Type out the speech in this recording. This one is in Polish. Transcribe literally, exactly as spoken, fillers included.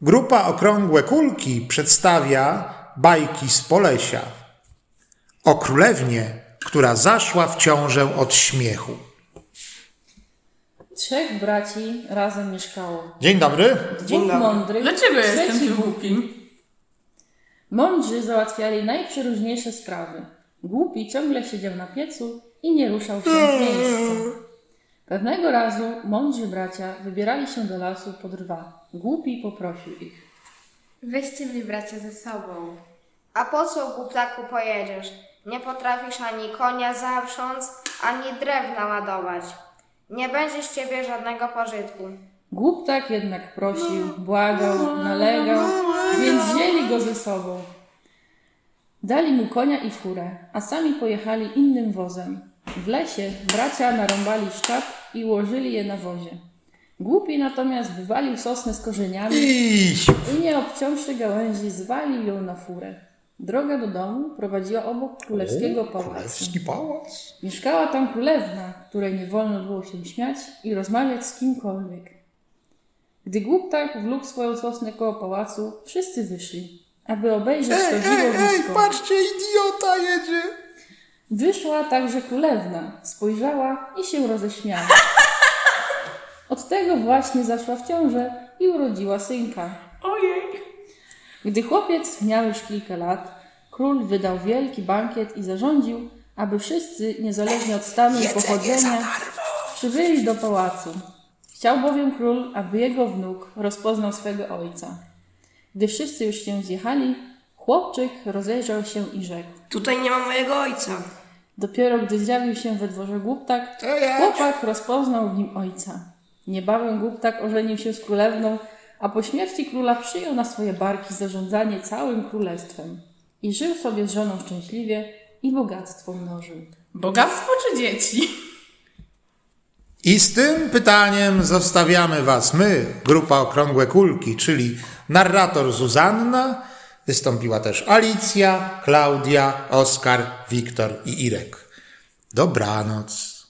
Grupa Okrągłe Kulki przedstawia bajki z Polesia o królewnie, która zaszła w ciążę od śmiechu. Trzech braci razem mieszkało. Dzień dobry. Dwóch mądrych. Dlaczego jestem trzeci tu głupi? Mądrzy załatwiali najprzeróżniejsze sprawy. Głupi ciągle siedział na piecu i nie ruszał się z miejsca. Pewnego razu mądrzy bracia wybierali się do lasu po drwa. Głupi poprosił ich. Weźcie mnie, bracia, ze sobą. A po co, głuptaku, pojedziesz? Nie potrafisz ani konia zaprząc, ani drewna ładować. Nie będzie z ciebie żadnego pożytku. Głuptak jednak prosił, błagał, nalegał, więc wzięli go ze sobą. Dali mu konia i furę, a sami pojechali innym wozem. W lesie bracia narąbali szczap i ułożyli je na wozie. Głupi natomiast wywalił sosnę z korzeniami i nie obciąwszy gałęzi zwalił ją na furę. Droga do domu prowadziła obok królewskiego pałacu. Królewski pałac. Mieszkała tam królewna, której nie wolno było się śmiać i rozmawiać z kimkolwiek. Gdy głuptak wlókł swoją sosnę koło pałacu, wszyscy wyszli, aby obejrzeć to dziwowisko. Patrzcie, idiota jedzie. Wyszła także królewna, spojrzała i się roześmiała. Od tego właśnie zaszła w ciążę i urodziła synka. Ojej! Gdy chłopiec miał już kilka lat, król wydał wielki bankiet i zarządził, aby wszyscy, niezależnie od stanu i pochodzenia, przybyli do pałacu. Chciał bowiem król, aby jego wnuk rozpoznał swego ojca. Gdy wszyscy już się zjechali, chłopczyk rozejrzał się i rzekł. Tutaj nie ma mojego ojca. Dopiero gdy zjawił się we dworze głuptak, chłopak rozpoznał w nim ojca. Niebawem głuptak ożenił się z królewną, a po śmierci króla przyjął na swoje barki zarządzanie całym królestwem. I żył sobie z żoną szczęśliwie i bogactwo mnożył. Bogactwo czy dzieci? I z tym pytaniem zostawiamy was my, Grupa Okrągłe Kulki, czyli narrator Zuzanna, wystąpiła też Alicja, Klaudia, Oskar, Wiktor i Irek. Dobranoc.